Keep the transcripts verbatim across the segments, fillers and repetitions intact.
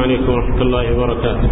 عليكم ورحمة الله وبركاته.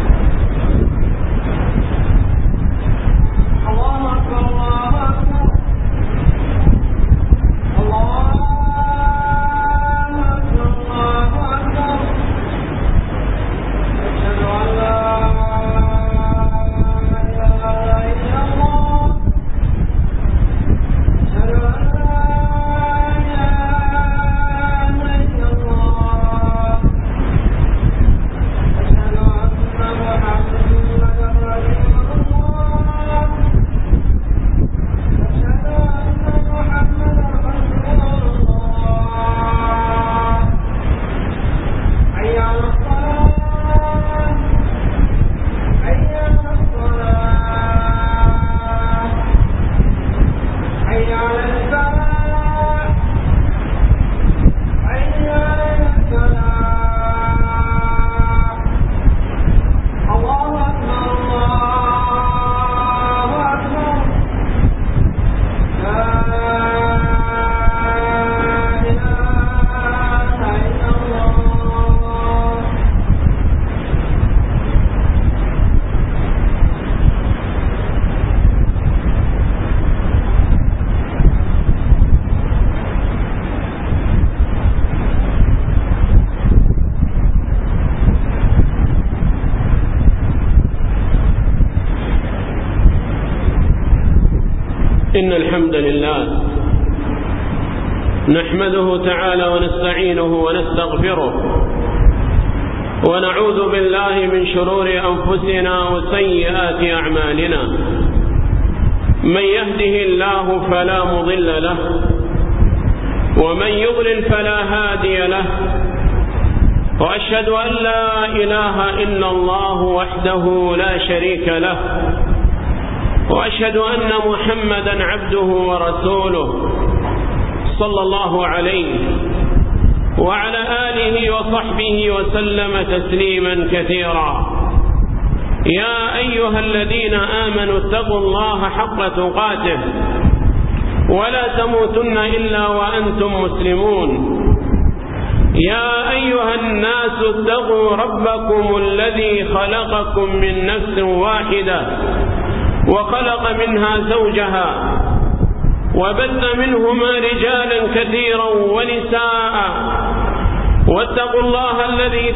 إن الحمد لله نحمده تعالى ونستعينه ونستغفره ونعوذ بالله من شرور أنفسنا وسيئات أعمالنا. من يهده الله فلا مضل له ومن يضلل فلا هادي له، وأشهد أن لا إله إلا الله وحده لا شريك له، وأشهد أن محمدا عبده ورسوله صلى الله عليه وعلى آله وصحبه وسلم تسليما كثيرا. يا أيها الذين آمنوا اتقوا الله حق تقاته ولا تموتن إلا وأنتم مسلمون. يا أيها الناس اتقوا ربكم الذي خلقكم من نفس واحدة وخلق منها زوجها وبث منهما رجالا كثيرا ونساء، واتقوا الله الذي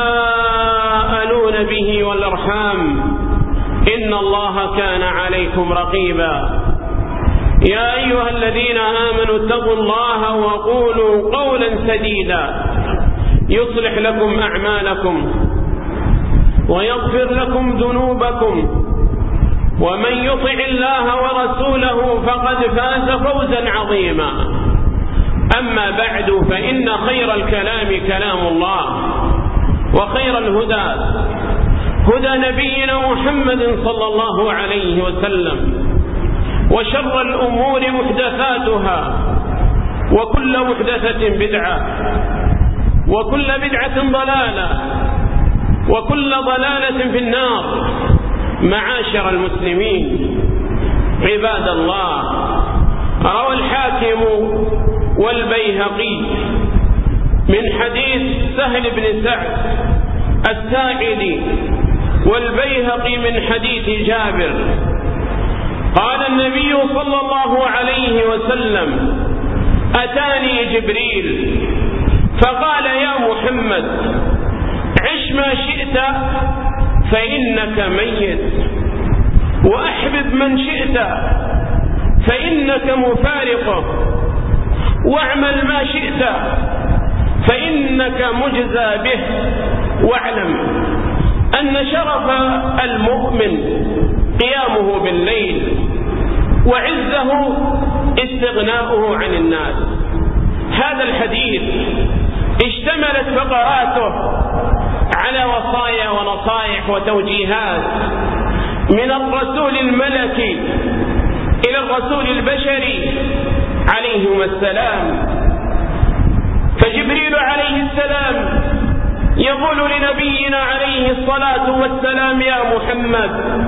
تساءلون به والأرحام إن الله كان عليكم رقيبا. يا أيها الذين آمنوا اتقوا الله وقولوا قولا سديدا يصلح لكم أعمالكم ويغفر لكم ذنوبكم، ومن يطع الله ورسوله فقد فاز فوزا عظيما. أما بعد، فإن خير الكلام كلام الله، وخير الهدى هدى نبينا محمد صلى الله عليه وسلم، وشر الأمور محدثاتها، وكل محدثة بدعة، وكل بدعة ضلالة، وكل ضلالة في النار. معاشر المسلمين عباد الله، روى الحاكم والبيهقي من حديث سهل بن سعد الساعدي والبيهقي من حديث جابر قال النبي صلى الله عليه وسلم: أتاني جبريل فقال: يا محمد، عش ما شئت فإنك ميت، وأحبب من شئت فإنك مفارقه، واعمل ما شئت فإنك مجزى به، واعلم أن شرف المؤمن قيامه بالليل، وعزه استغناؤه عن الناس. هذا الحديث اشتملت فقراته على وصايا ونصائح وتوجيهات من الرسول الملكي إلى الرسول البشري عليهما السلام. فجبريل عليه السلام يقول لنبينا عليه الصلاة والسلام: يا محمد،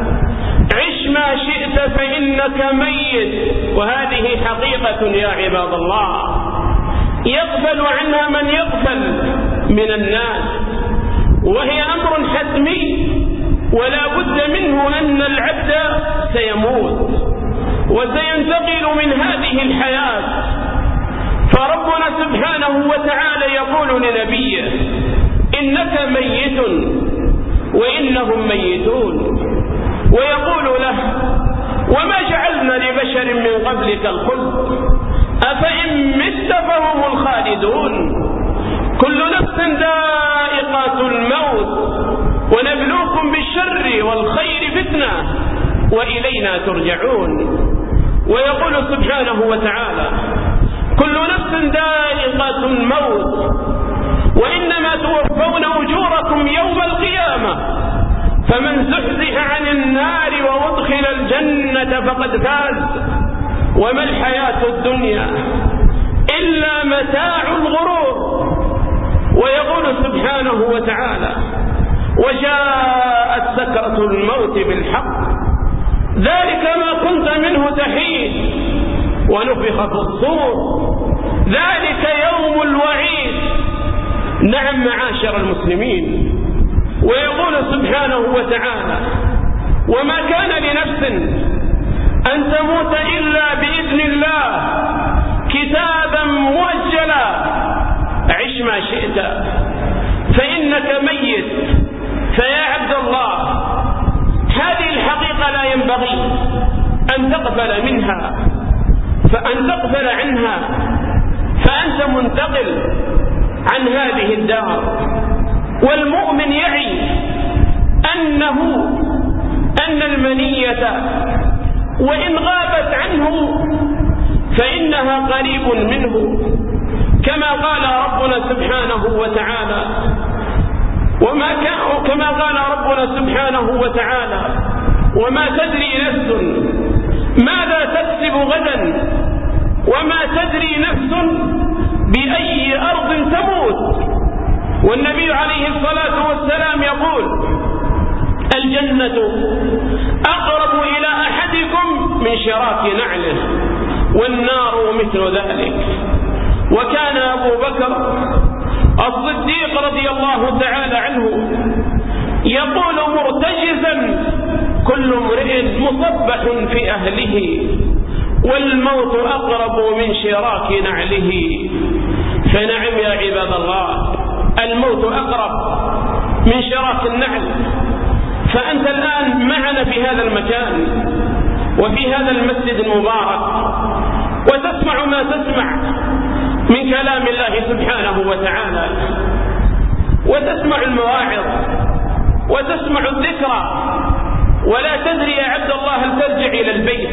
عش ما شئت فإنك ميت. وهذه حقيقة يا عباد الله، يغفل عنها من يغفل من الناس، وهي أمر حتمي ولا بد منه أن العبد سيموت وسينتقل من هذه الحياة. فربنا سبحانه وتعالى يقول لنبيه: إنك ميت وإنهم ميتون، ويقول له: وما جعلنا لبشر من قبلك الخلد أفإن مت فهم الخالدون، كل نفس ذائقة الموت ونبلوكم بالشر والخير فتنة وإلينا ترجعون. ويقول سبحانه وتعالى: كل نفس ذائقة الموت وإنما توفون أجوركم يوم القيامة، فمن زحزح عن النار وأدخل الجنة فقد فاز وما الحياة الدنيا إلا متاع الغرور. ويقول سبحانه وتعالى: وجاءت سكرة الموت بالحق ذلك ما كنت منه تحيد ونفخ في الصور ذلك يوم الوعيد. نعم معاشر المسلمين. ويقول سبحانه وتعالى: وما كان لنفس أن تموت إلا بإذن الله كتابا مؤجلا عش ما شئت فإنك ميت. فيا عبد الله، هذه الحقيقة لا ينبغي أن تغفل منها، فأن تغفل عنها، فأنت منتقل عن هذه الدار. والمؤمن يعي أنه أن المنية وإن غابت عنه فإنها قريب منه، كما قال ربنا سبحانه وتعالى: وما كان كما قال ربنا سبحانه وتعالى: وما تدري نفس ماذا تكسب غدا وما تدري نفس بأي أرض تموت. والنبي عليه الصلاة والسلام يقول: الجنة أقرب إلى أحدكم من شراك نعله والنار مثل ذلك. وكان أبو بكر الصديق رضي الله تعالى عنه يقول مرتجزا: كل امرئ مصبح في أهله والموت أقرب من شراك نعله. فنعم يا عباد الله، الموت أقرب من شراك النعل. فأنت الآن معنا في هذا المكان وفي هذا المسجد المبارك، وتسمع ما تسمع من كلام الله سبحانه وتعالى، وتسمع المواعظ وتسمع الذكرى، ولا تدري يا عبد الله هل ترجع إلى البيت،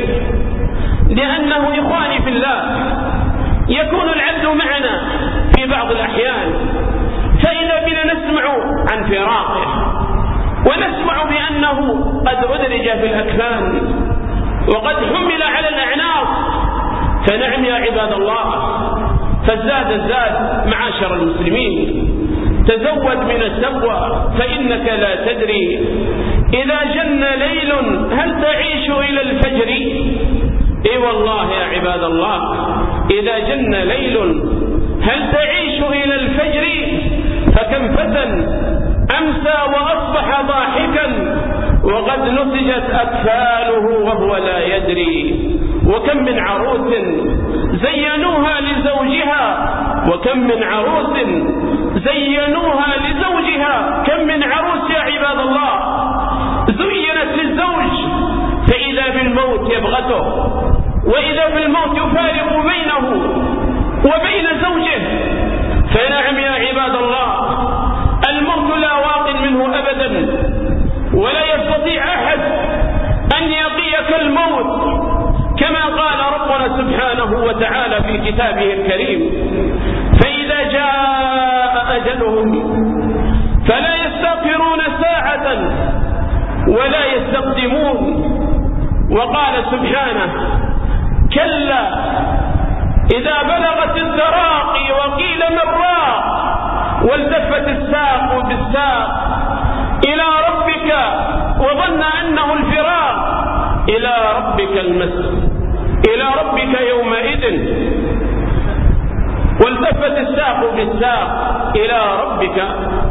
لأنه إخواني في الله يكون العبد معنا في بعض الأحيان فإذا بنا نسمع عن فراقه، ونسمع بأنه قد أدرج في الأكفان وقد حمل على الأعناق. فنعم يا عباد الله، فالزاد الزاد معاشر المسلمين، تزود من التقوى فإنك لا تدري إذا جن ليل هل تعيش إلى الفجر. إي والله يا عباد الله، إذا جن ليل هل تعيش إلى الفجر. فكم فتى أمسى وأصبح ضاحكا وقد نسجت أكفاله وهو لا يدري. وكم من عروس زينوها لزوجها، وكم من عروس زينوها لزوجها. كم من عروس يا عباد الله زينت للزوج فإذا بالموت يبغته، وإذا بالموت يفارق بينه وبين زوجه. فنعم يا عباد الله، الموت لا واق منه أبدا، ولا يستطيع أحد أن يقيك الموت، كما قال ربنا سبحانه وتعالى في كتابه الكريم: فإذا جاء أجلهم فلا يستغفرون ساعة ولا يستقدمون. وقال سبحانه: كلا إذا بلغت التراقي وقيل من راق والتفت الساق بالساق إلى ربك وظن أنه الفراق إلى ربك المسير إلى ربك يومئذ والتفت الساق بالساق إلى ربك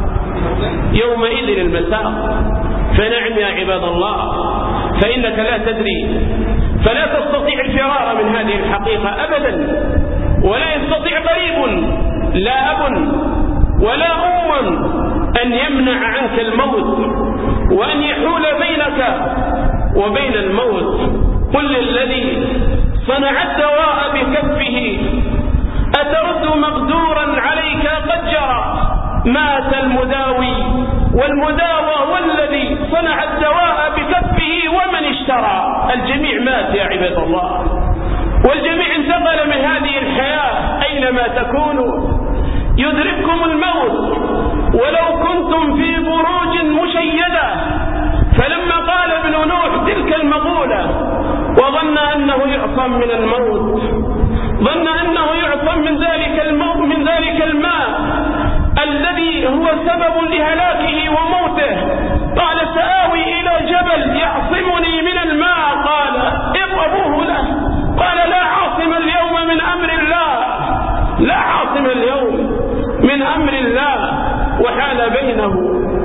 يومئذ المساق. فنعم يا عباد الله، فإنك لا تدري، فلا تستطيع الفرار من هذه الحقيقة أبدا، ولا يستطيع قريب لا أب ولا أم أن يمنع عنك الموت وأن يحول بينك وبين الموت. قل للذي صنع الدواء بكفه أترد مقدورا عليك قد جرى، مات المداوي والمداوى والذي صنع الدواء بكفه ومن اشترى. الجميع مات يا عباد الله، والجميع انتقل من هذه الحياة. أينما تكونوا يدرككم الموت ولو كنتم في بروج مشيدة. فلما قال ابن نوح تلك المقولة وظن أنه يعصم من الموت، ظن أنه يعصم من ذلك الموت، من ذلك الماء الذي هو سبب لهلاكه وموته، قال سآوي إلى جبل يعصمني من الماء، قال اضربوه له، قال لا عاصم اليوم من أمر الله، لا عاصم اليوم من أمر الله. وحال بينه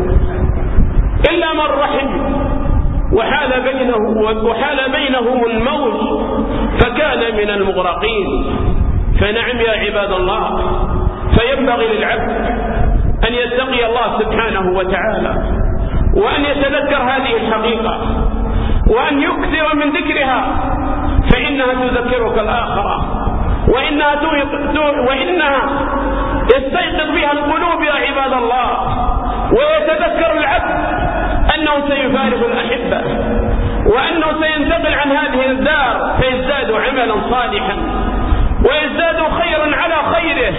إلا من رحم، وحال بينه وحال بينهم الموت فكان من المغرقين. فنعم يا عباد الله، فينبغي للعبد أن يتقي الله سبحانه وتعالى، وأن يتذكر هذه الحقيقة، وأن يكثر من ذكرها، فإنها تذكرك الآخرة، وإنها, وإنها يستيقظ بها القلوب يا عباد الله. ويتذكر العبد أنه سيفارق الأحبة، وأنه سينتقل عن هذه الدار فيزداد عملا صالحا ويزداد خيرا على خيره.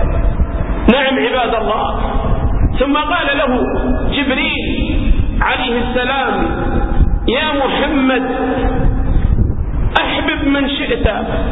نعم عباد الله. ثم قال له جبريل عليه السلام يا محمد أحبب من شئت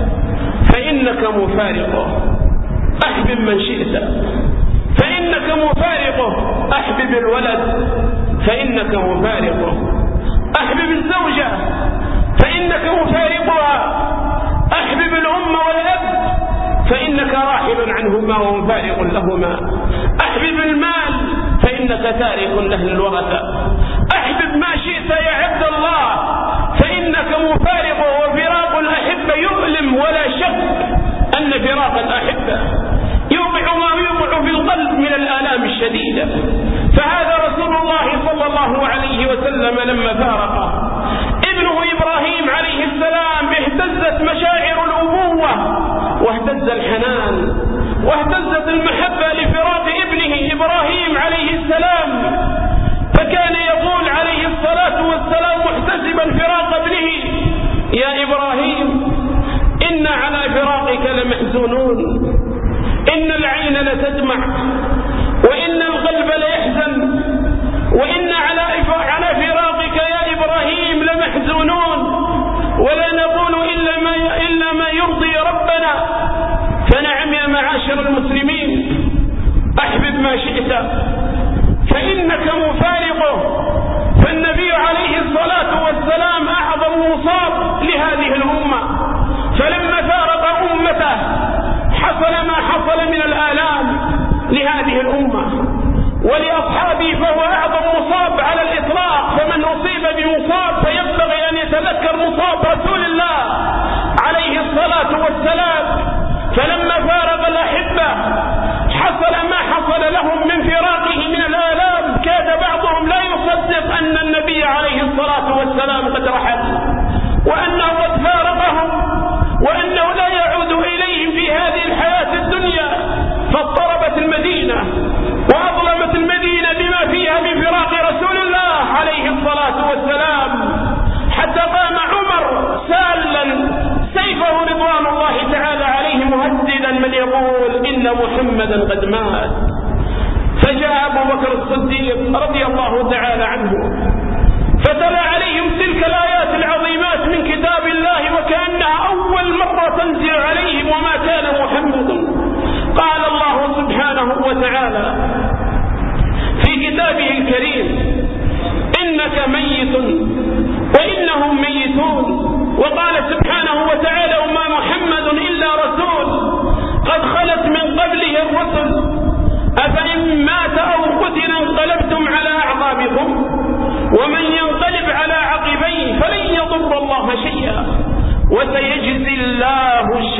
فإنك مفارقه، أحبب من شئت فإنك مفارقه، أحبب الولد فإنك مفارقه، أحبب الزوجة فإنك مفارقها، أحبب الأم والأب فإنك راحل عنهما ومفارق لهما، أحبب المال فإنك تارك له الورثة، أحبب ما شئت يا عبد الله فإنك مفارقه. وفراق الأحبة يؤلم، ولا شك أن فراق الأحبة يوقع ما يوقع في القلب من الآلام الشديدة. فهذا رسول الله صلى الله عليه وسلم لما فارقه ابنه إبراهيم عليه السلام اهتزت مشاعر الأبوة واهتز الحنان واهتزت المحبة لفراق ابنه إبراهيم عليه السلام، فكان يقول عليه الصلاة والسلام محتسبا فراق ابنه يا إبراهيم إن على فراقك لمحزونون، إن العين لتدمع وإن القلب ليحزن، وإن على على فراقك يا إبراهيم لمحزونون، ولا نقول إلا ما إلا ما يرضي ربنا. فنعم يا معاشر المسلمين، أحبب ما شئت فإنك مفارقه. فالنبي عليه الصلاة والسلام أعظم مصاب لهذه الأمة، فلما فارق أمته حصل ما حصل من الآلام لهذه الأمة ولأصحابه، فهو أعظم مصاب على الإطلاق. فمن أصيب بمصاب فينبغي أن يتذكر مصاب رسول الله عليه الصلاة والسلام. فلما فارق الأحبة حصل ما حصل لهم من فراقه من الآلام، كاد بعضهم لا يصدق أن النبي عليه الصلاة والسلام قد رحل، وأنه قد فارقهم، وأنه لا يعود إليهم في هذه الحياة الدنيا. فاضطربت المدينة وأظلمت المدينة بما فيها من فراق رسول الله عليه الصلاة والسلام، حتى قام عمر سال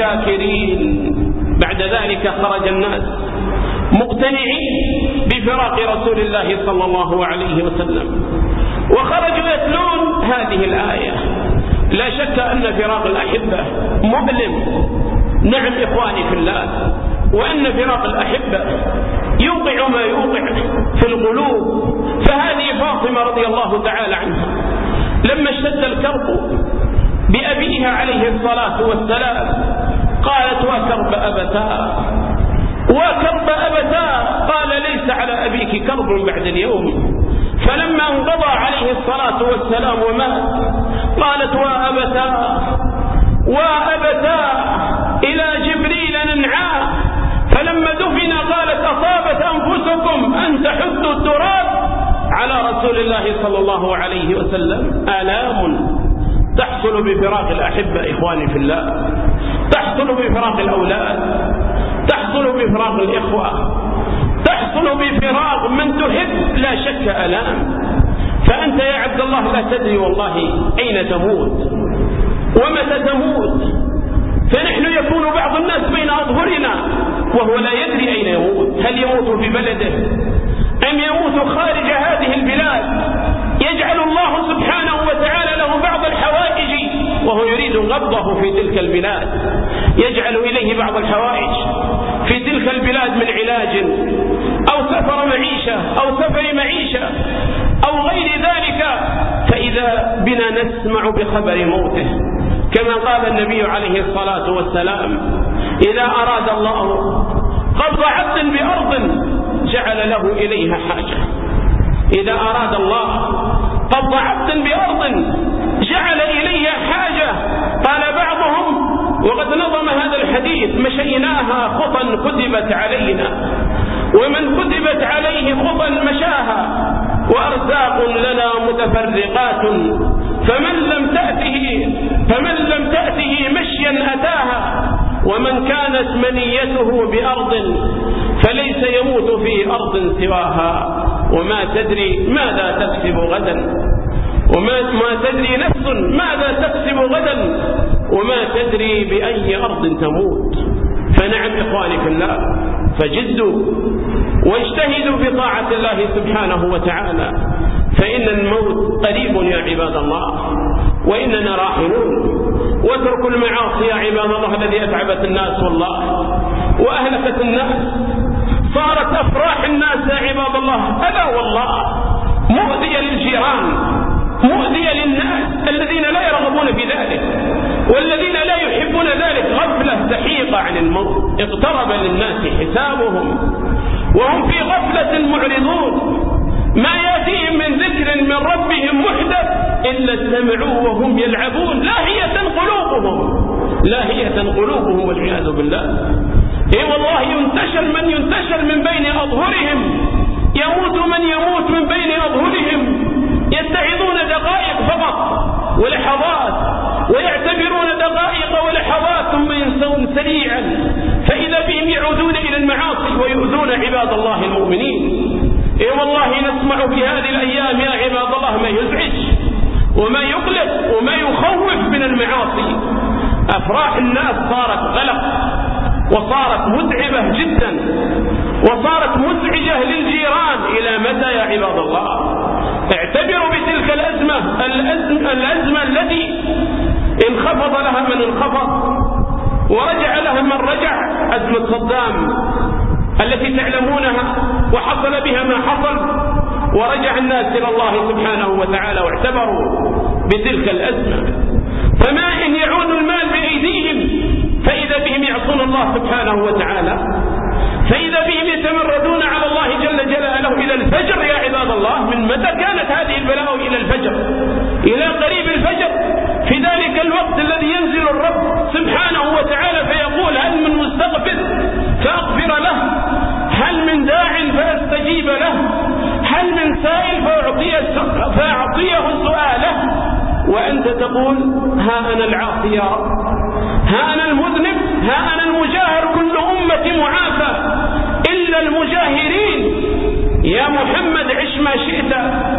شاكرين. بعد ذلك خرج الناس مقتنعين بفراق رسول الله صلى الله عليه وسلم، وخرجوا يتلون هذه الآية. لا شك أن فراق الأحبة مؤلم، نعم إخواني في الله، وأن فراق الأحبة يوقع ما يوقع في القلوب. فهذه فاطمة رضي الله تعالى عنها لما اشتد الكرب بأبيها عليه الصلاة والسلام قالت: وكرب أبتاه وكرب أبتاه. قال: ليس على أبيك كرب بعد اليوم. فلما انقضى عليه الصلاة والسلام ومات قالت: وأبتاه وأبتاه إلى جبريل ننعاه. فلما دفن قالت: أصابت أنفسكم أن تحثوا التراب على رسول الله صلى الله عليه وسلم. آلام تحصل بفراق الأحبة إخواني في الله، تحصل بفراق الأولاد، تحصل بفراق الإخوة، تحصل بفراق من تحب، لا شك آلام. فأنت يا عبد الله لا تدري والله أين تموت ومتى تموت. فنحن يكون بعض الناس بين أظهرنا وهو لا يدري أين يموت، هل يموت في بلده أم يموت خارج هذه البلاد. يجعل الله سبحانه وتعالى له بعض الحوائج وهو يريد غضه في تلك البلاد، يجعل إليه بعض الحوائج في تلك البلاد من علاج أو سفر معيشة أو سفر معيشة أو غير ذلك. فإذا بنا نسمع بخبر موته كما قال النبي عليه الصلاة والسلام: إذا أراد الله قبض عبد بأرض جعل له إليها حاجة. إذا أراد الله قبض عبد بأرض جعل إليها حاجة. قال بعضهم وقد نظم هذا الحديث: مشيناها خطا كتبت علينا، ومن كتبت عليه خطا مشاها، وأرزاق لنا متفرقات، فمن لم تأته فمن لم تأته مشيا أتاها، ومن كانت منيته بأرض فليس يموت في أرض سواها، وما تدري ماذا تكسب غدا، وما ما تدري نفس ماذا تكسب غدا، وما تدري بأي أرض تموت. فنعم إخواني في الله، فجدوا واجتهدوا في طاعة الله سبحانه وتعالى، فإن الموت قريب يا عباد الله، وإننا راحلون. واتركوا المعاصي يا عباد الله الذي أتعبت الناس والله وأهلكت الناس، صارت أفراح الناس يا عباد الله ألا والله مؤذية للجيران، مؤذية للناس الذين لا يرغبون في ذلك والذين لا يحبون ذلك. غفلة سحيقة عن الموت، اقترب للناس حسابهم وهم في غفلة معرضون، ما يأتيهم من ذكر من ربهم محدث إلا استمعوه وهم يلعبون، لاهية قلوبهم لاهية قلوبهم والعياذ بالله. إيه والله ينتشر من ينتشر من بين أظهرهم، يموت من يموت من بين أظهرهم، يتعظون دقائق فقط ولحظات، ويعتبرون دقائق ولحظات ثم ينسون سريعا، فإذا بهم يعودون إلى المعاصي ويؤذون عباد الله المؤمنين. إيه والله نسمع في هذه الأيام يا عباد الله ما يزعج وما يقلق وما يخوف من المعاصي. أفراح الناس صارت غلق وصارت متعبة جدا وصارت مزعجة للجيران. إلى متى يا عباد الله؟ اعتبروا بتلك الأزمة الأزمة, الأزمة التي انخفض لها من انخفض ورجع لها من رجع، أزمة صدام التي تعلمونها وحصل بها ما حصل، ورجع الناس إلى الله سبحانه وتعالى واعتبروا بتلك الأزمة. فما إن يعود المال بأيديهم فإذا بهم يعصون الله سبحانه وتعالى، فإذا بهم يتمردون على الله جل جلاله إلى الفجر يا عباد الله. من متى كانت هذه البلاء؟ إلى الفجر، إلى قريب الفجر، في ذلك الوقت الذي ينزل الرب سبحانه وتعالى فيقول: هل من مستغفر فأغفر له، هل من داع فأستجيب له، هل من سائل فأعطيه سؤاله، وأنت تقول: ها أنا العاصي يا رب، ها أنا المذنب، ها أنا المجاهر، كل أمة معافى إلا المجاهرين. يا محمد عش ما شئت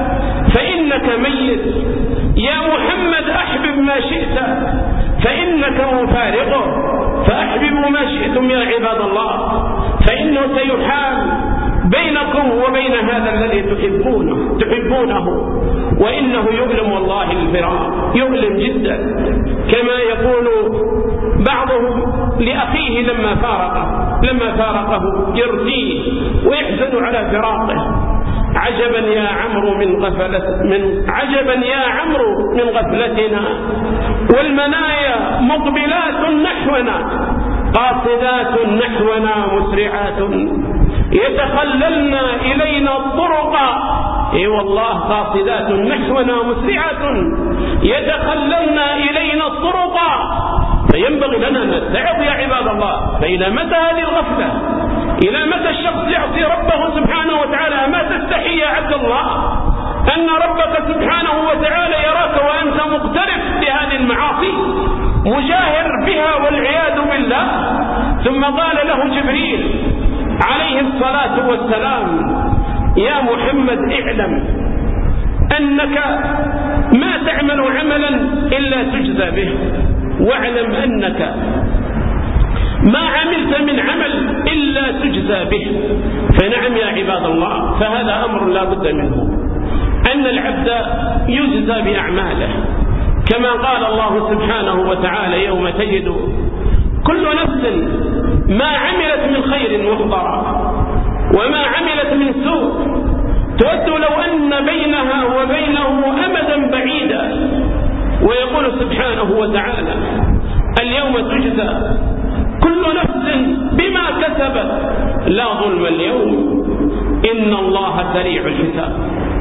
فإنك ميت، يا محمد أحبب ما شئت فإنك مفارقه، اعملوا ما شئتم يا عباد الله، فإنه سيحال بينكم وبين هذا الذي تحبونه تحبونه وإنه يؤلم والله الفراق، يؤلم جدا، كما يقول بعضهم لأخيه لما فارقه لما فارقه يرثيه ويحزن على فراقه: عجبا يا عمرو من غفلة من عجبا يا عمرو من غفلتنا، والمنايا مقبلات نحونا قاصدات نحونا مسرعات، يتخللن إلينا الطرق. اي والله قاصدات نحونا مسرعة يتخللن إلينا الطرق. فينبغي لنا أن نتعظ يا عباد الله. فإلى متى هذه الغفلة؟ إلى متى الشخص يعصي ربه سبحانه وتعالى؟ ما تستحي يا عبد الله أن ربك سبحانه وتعالى يراك وأنت مقترف بهذه المعاصي مجاهر بها والعياذ بالله؟ ثم قال له جبريل عليه الصلاة والسلام: يا محمد اعلم أنك ما تعمل عملا إلا تجزى به، واعلم أنك ما عملت من عمل إلا تجزى به. فنعم يا عباد الله، فهذا أمر لا بد منه، أن العبد يجزى بأعماله، كما قال الله سبحانه وتعالى: يوم تجد كل نفس ما عملت من خير محضرا وما عملت من سوء تود لو أن بينها وبينه أمدا بعيدا. ويقول سبحانه وتعالى: اليوم تجزى كل نفس بما كسبت لا ظلم اليوم إن الله سريع الحساب.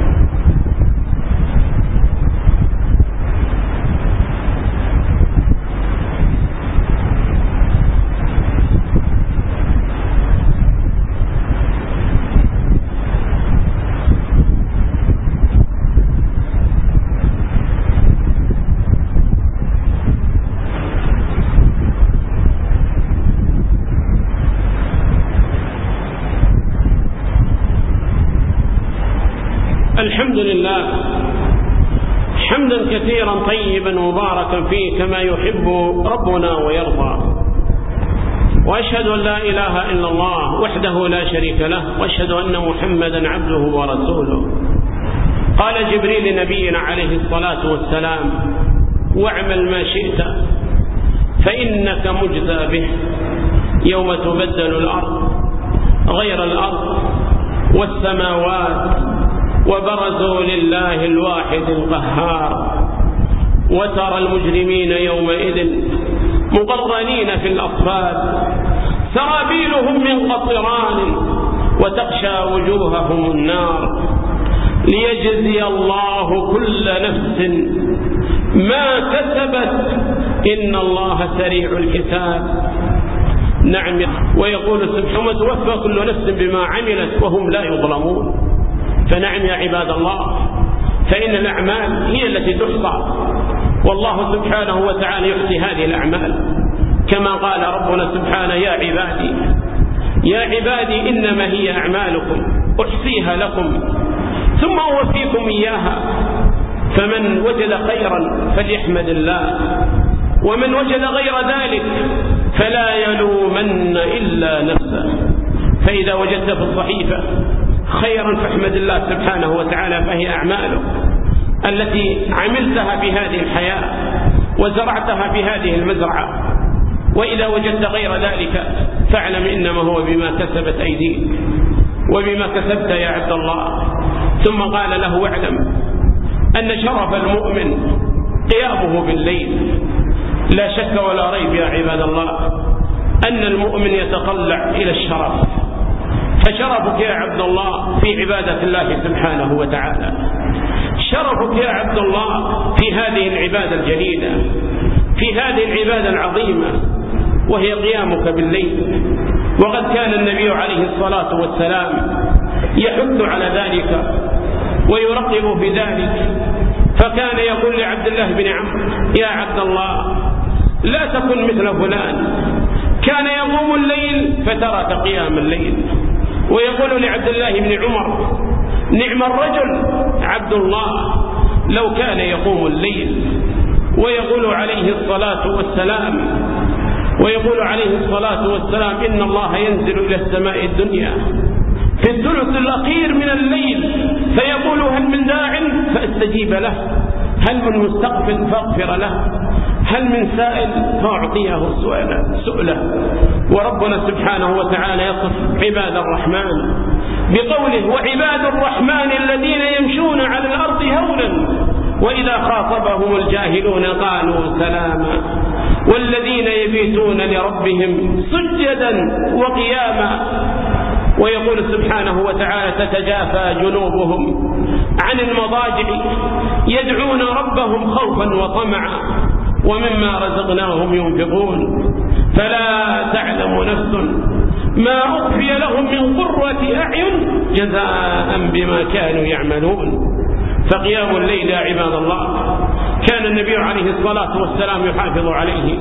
الحمد لله حمدا كثيرا طيبا مباركا فيه كما يحب ربنا ويرضى، وأشهد أن لا إله إلا الله وحده لا شريك له، وأشهد أن محمدا عبده ورسوله. قال جبريل لنبينا عليه الصلاة والسلام: واعمل ما شئت فإنك مجزى به يوم تبدل الأرض غير الأرض والسماوات وبرزوا لله الواحد القهار، وترى المجرمين يومئذ مقرنين في الأصفاد سرابيلهم من قطران وتغشى وجوههم النار، ليجزي الله كل نفس ما كسبت إن الله سريع الحساب. نعم. ويقول سبحانه: توفى كل نفس بما عملت وهم لا يظلمون. فنعم يا عباد الله، فإن الأعمال هي التي تحصى، والله سبحانه وتعالى يحصي هذه الأعمال، كما قال ربنا سبحانه: يا عبادي يا عبادي إنما هي أعمالكم أحصيها لكم ثم أوفيكم إياها، فمن وجد خيرا فليحمد الله، ومن وجد غير ذلك فلا يلومن إلا نفسه. فإذا وجدت في الصحيفة خيرا فاحمد الله سبحانه وتعالى، فهي أعمالك التي عملتها في هذه الحياة وزرعتها في هذه المزرعة. وإذا وجدت غير ذلك فاعلم إنما هو بما كسبت أيديك وبما كسبت يا عبد الله. ثم قال له: واعلم أن شرف المؤمن قيامه بالليل. لا شك ولا ريب يا عباد الله أن المؤمن يتطلع إلى الشرف، فشرفك يا عبد الله في عبادة الله سبحانه وتعالى، شرفك يا عبد الله في هذه العبادة الجليلة، في هذه العبادة العظيمة، وهي قيامك بالليل. وقد كان النبي عليه الصلاة والسلام يحث على ذلك ويرغب في ذلك، فكان يقول لعبد الله بن عمرو: يا عبد الله لا تكن مثل فلان كان يقوم الليل فترك قيام الليل. ويقول لعبد الله بن عمر: نعم الرجل عبد الله لو كان يقوم الليل. ويقول عليه الصلاة والسلام: ويقول عليه الصلاة والسلام إن الله ينزل إلى السماء الدنيا في الثلث الأخير من الليل فيقول هل من داع فأستجيب له، هل من مستغفر فاغفر له، هل من سائل فأعطيه سؤله. وربنا سبحانه وتعالى يصف عباد الرحمن بقوله وعباد الرحمن الذين يمشون على الأرض هونا وإذا خاطبهم الجاهلون قالوا سلاما والذين يبيتون لربهم سجدا وقياما. ويقول سبحانه وتعالى تتجافى جنوبهم عن المضاجع يدعون ربهم خوفا وطمعا ومما رزقناهم ينفقون فلا تعلم نفس ما أخفي لهم من قرة أعين جزاء بما كانوا يعملون. فقيام الليل يا عباد الله كان النبي عليه الصلاة والسلام يحافظ عليه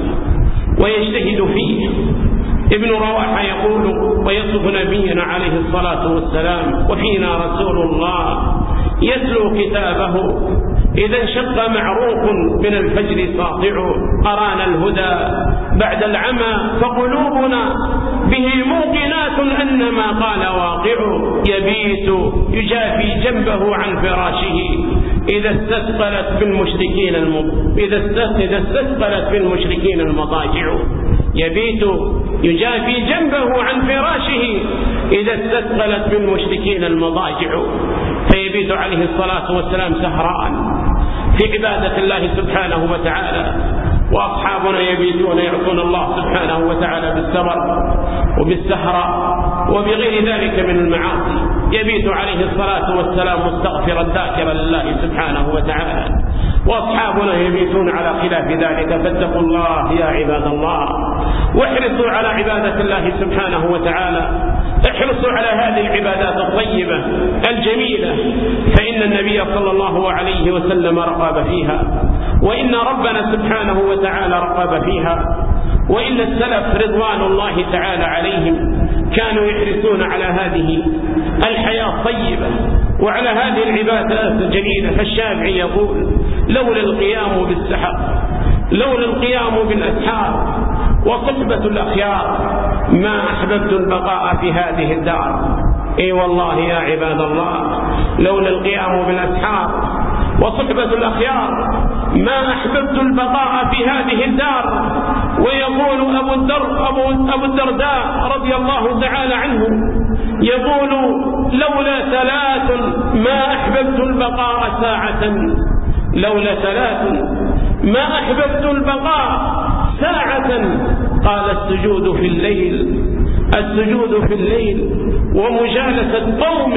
ويجتهد فيه. ابن رواحة يقول ويصف نبينا عليه الصلاة والسلام وفينا رسول الله يتلو كتابه إذا انشق معروق من الفجر ساطع أرانا الهدى بعد العمى فقلوبنا به موقنات أنما قال واقع يبيت يجافي جنبه عن فراشه إذا استثقلت بالمشركين الم... إذا استثقلت بالمشركين المضاجع يبيت يجافي جنبه عن فراشه إذا استثقلت بالمشركين المضاجع. فيبيت عليه الصلاة والسلام سهران في عبادة الله سبحانه وتعالى، وأصحابنا يبيتون يعطون الله سبحانه وتعالى بالسمر وبالسهر وبغير ذلك من المعاصي. يبيت عليه الصلاة والسلام مستغفرا ذاكرا لله سبحانه وتعالى، وأصحابنا يبيتون على خلاف ذلك. فاتقوا الله يا عباد الله واحرصوا على عبادة الله سبحانه وتعالى، احرصوا على هذه العبادات الطيبة الجميلة، فإن النبي صلى الله عليه وسلم رقب فيها، وإن ربنا سبحانه وتعالى رقب فيها، وإن السلف رضوان الله تعالى عليهم كانوا يحرصون على هذه الحياة الطيبة وعلى هذه العبادات الجليلة. فالشافعي يقول لولا القيام بالسحر لولا القيام بالأسحار وصحبة الأخيار ما أحببت البقاء في هذه الدار. اي والله يا عباد الله لولا القيام بالأسحار وصحبة الأخيار ما أحببت البقاء في هذه الدار. ويقول أبو, الدر أبو, أبو الدرداء رضي الله تعالى عنه يقول لولا ثلاث ما أحببت البقاء ساعة لولا ثلاث ما أحببت البقاء ساعة قال السجود في الليل السجود في الليل ومجالسة قوم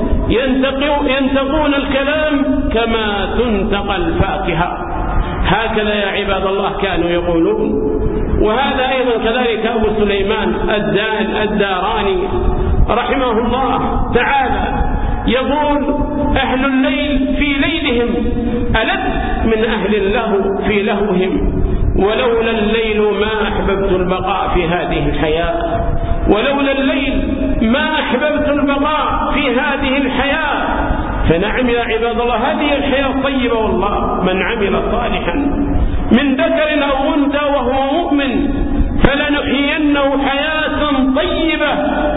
ينتقون الكلام كما تنتقى الفاكهة. هكذا يا عباد الله كانوا يقولون. وهذا أيضا كذلك أبو سليمان الدان الداراني رحمه الله تعالى يقول أهل الليل في ليلهم ألد من أهل اللهو في لهوهم، ولولا الليل ما أحببت البقاء في هذه الحياة ولولا الليل ما أحببت البقاء في هذه الحياة. فنعم يا عباد الله هذه الحياة الطيبة والله من عمل صالحا من ذكر أو أنثى وهو مؤمن فلنحيينه حياة طيبة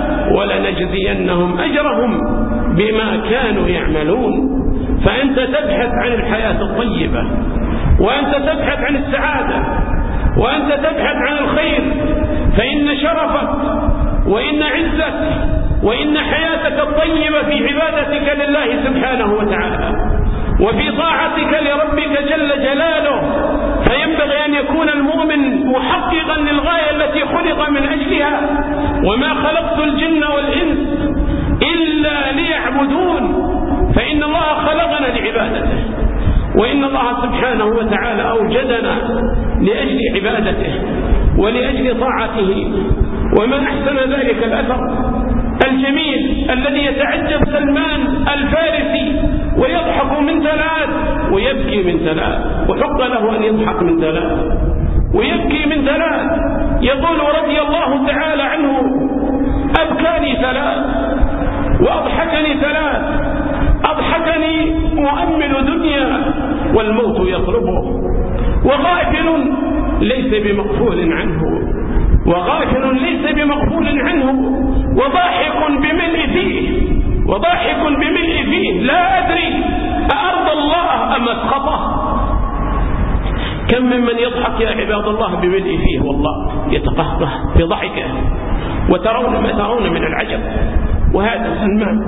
ولنجزينهم أجرهم بما كانوا يعملون. فأنت تبحث عن الحياة الطيبة، وأنت تبحث عن السعادة، وأنت تبحث عن الخير، فإن شرفك وإن عزك وإن حياتك الطيبة في عبادتك لله سبحانه وتعالى وفي طاعتك لربك جل جلاله. فينبغي أن يكون المؤمن محققا للغاية التي خلق من أجلها، وما خلقت الجن والإنس إلا ليعبدون. فإن الله خلقنا لعبادته، وإن الله سبحانه وتعالى أوجدنا لأجل عبادته ولأجل طاعته. وما أحسن ذلك الأثر الجميل الذي يتعجب سلمان الفارسي ويضحك من ثلاث ويبكي من ثلاث، وحق له أن يضحك من ثلاث ويبكي من ثلاث. يقول رضي الله تعالى عنه أبكاني ثلاث وأضحكني ثلاث. أضحكني مؤمل دنيا والموت يطلبه، وغافل ليس بمغفول عنه، وغافل ليس بمغفول عنه، وضاحك بملء فيه وضاحك بملء فيه لا أدري أأرضى الله أم أسخطه. كم ممن يضحك يا عباد الله بملء فيه والله يتقهقه في ضحكه، وترون ما ترون من العجب. وهذا سلمان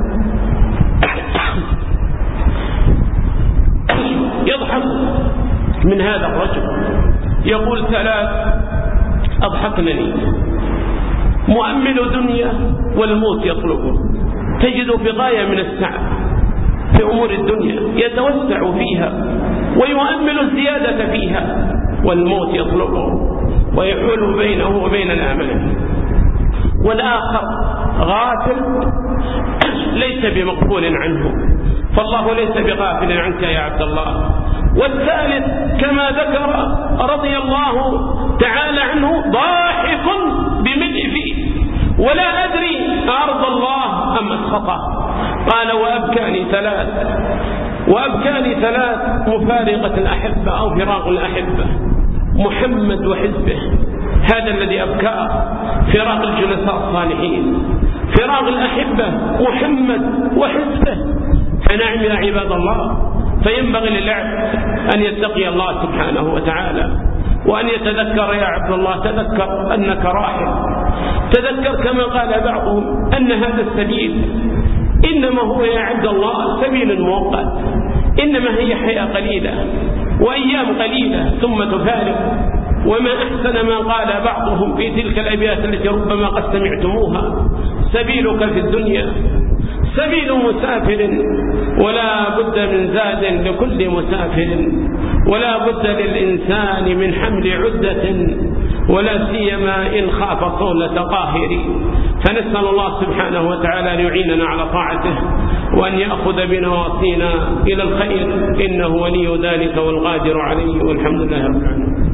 يضحك من هذا الرجل، يقول ثلاث أضحكنني: مؤمل دنيا والموت يطلبه، تجد في غاية من السعة في أمور الدنيا يتوسع فيها ويؤمل الزيادة فيها، والموت يطلبه ويحول بينه وبين الأمان. والآخر غافل ليس بمغفول عنه، فالله ليس بغافل عنك يا عبد الله. والثالث كما ذكر رضي الله تعالى عنه ضاحك بملء فيه ولا أدري أرضى الله أم أسخطه. قال: وأبكاني ثلاث وأبكاني ثلاث مفارقة الأحبة أو فراق الأحبة، محمد وحزبه، هذا الذي أبكاه، فراق الجلساء الصالحين، فراق الأحبة محمد وحزبه. فنعم يا عباد الله، فينبغي للعبد أن يتقي الله سبحانه وتعالى، وأن يتذكر يا عبد الله، تذكر أنك راحل، تذكر كما قال بعضهم أن هذا السبيل إنما هو يا عبد الله سبيل مؤقت، إنما هي حياة قليلة وأيام قليلة ثم تفارق. وما أحسن ما قال بعضهم في تلك الأبيات التي ربما قد سمعتموها: سبيلك في الدنيا سبيل مسافر، ولا بد من زاد لكل مسافر، ولا بد للإنسان من حمل عدة، ولا سيما إن خاف صولة قاهر. فنسأل الله سبحانه وتعالى أن يعيننا على طاعته، وأن يأخذ بنواصينا إلى الخير، إنه ولي ذلك والقادر عليه، والحمد لله رب العالمين.